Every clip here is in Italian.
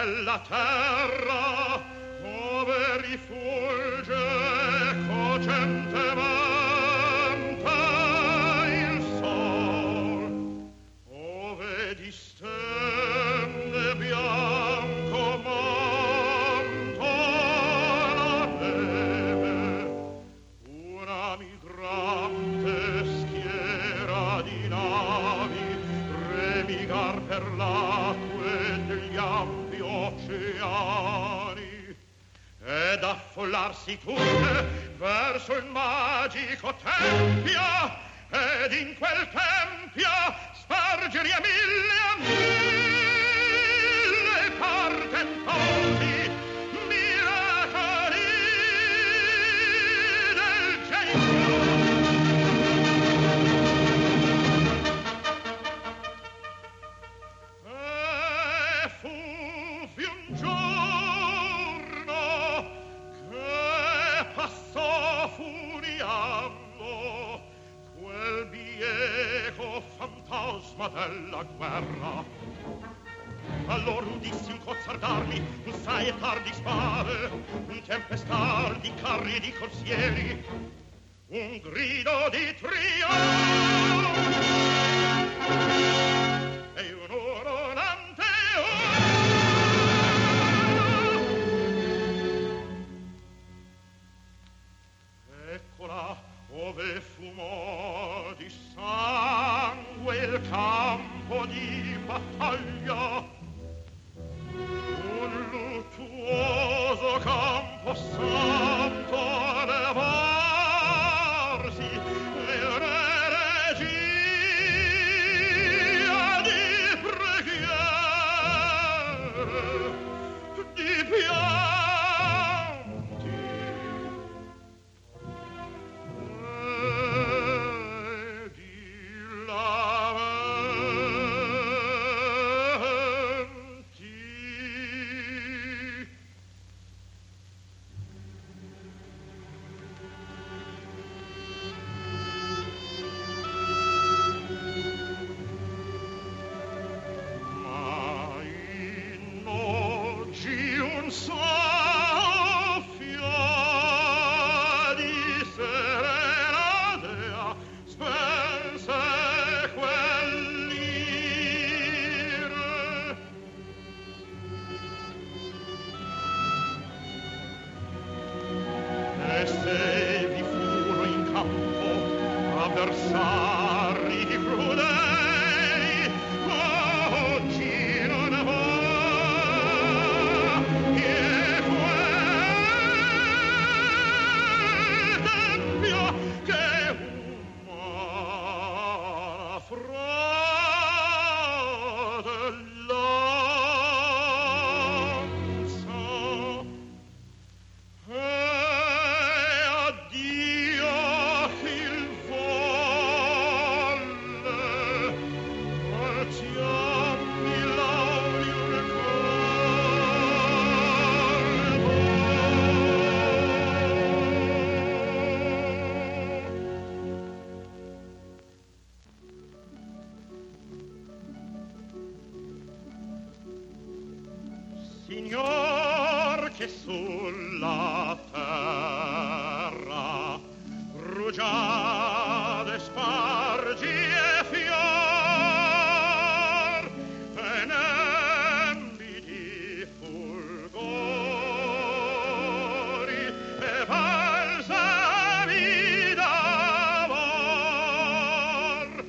della terra dove rifulge cocentemente il sol, ove distende bianco manto la neve, una migrante schiera di navi remigar per l'acque degli ampi oceani ed affollarsi tutte verso il magico tempio ed in quel tempio spargere a mille portentosi miracoli del genio. Fuvvi un giorno che passò furiando quel bieco fantasma della guerra. Allora udissi un cozzar d'armi, un saettar di spade, un tempestar di carri e di corsieri, un grido di trionfo e un urlante eccola ove fumò di sangue il campo di battaglia, un luttuoso campo santo a levarsi e regia di preghiere, di pianti e di lamenti. Ma in oggi un soffio di serena dea spense quell'ire e se vi furono in campo avversari crudeli, oggi non va che quel tempio che umana fratellanza addio il volle partiammi l'audio Signor che sulla terra rugiade spargi e fior e nembi di fulgori e balsami d'amor.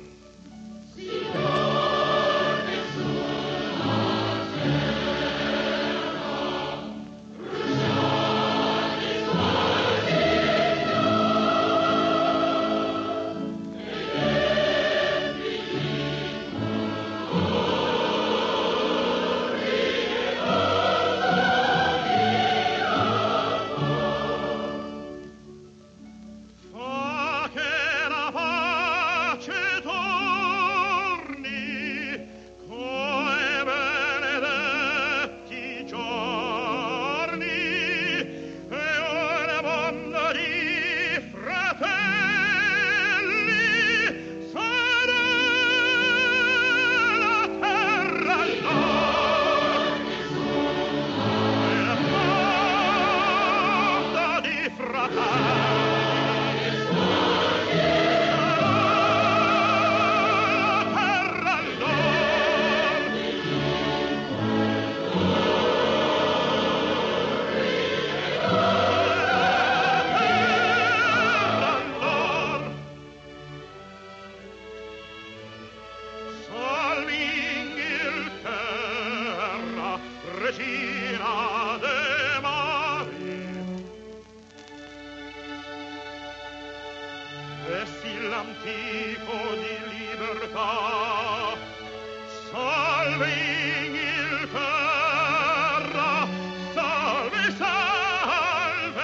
e sì l'antico di libertà. Salve Inghilterra, salve, salve.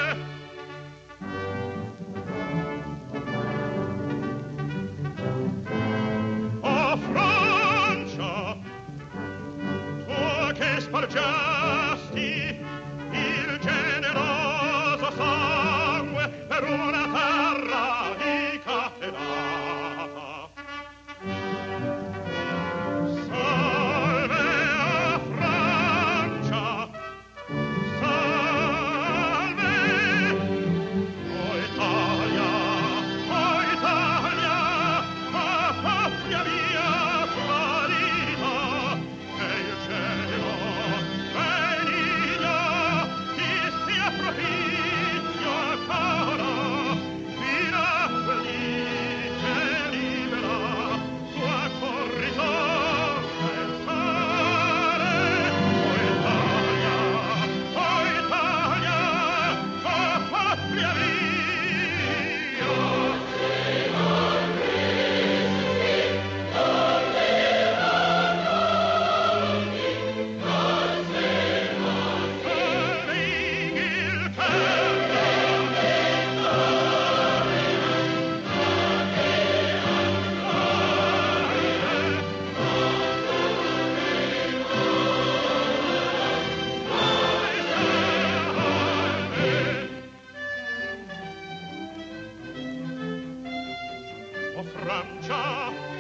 O Francia, tu che spargesti il generoso sangue per una terra incatenata. Salve a Francia, salve, o Italia, a patria mia tradita, e il cielo benigno ti sia propizio cara, fino a felice libera tua corrisore sare. O Italia, a patria mia. O Francia,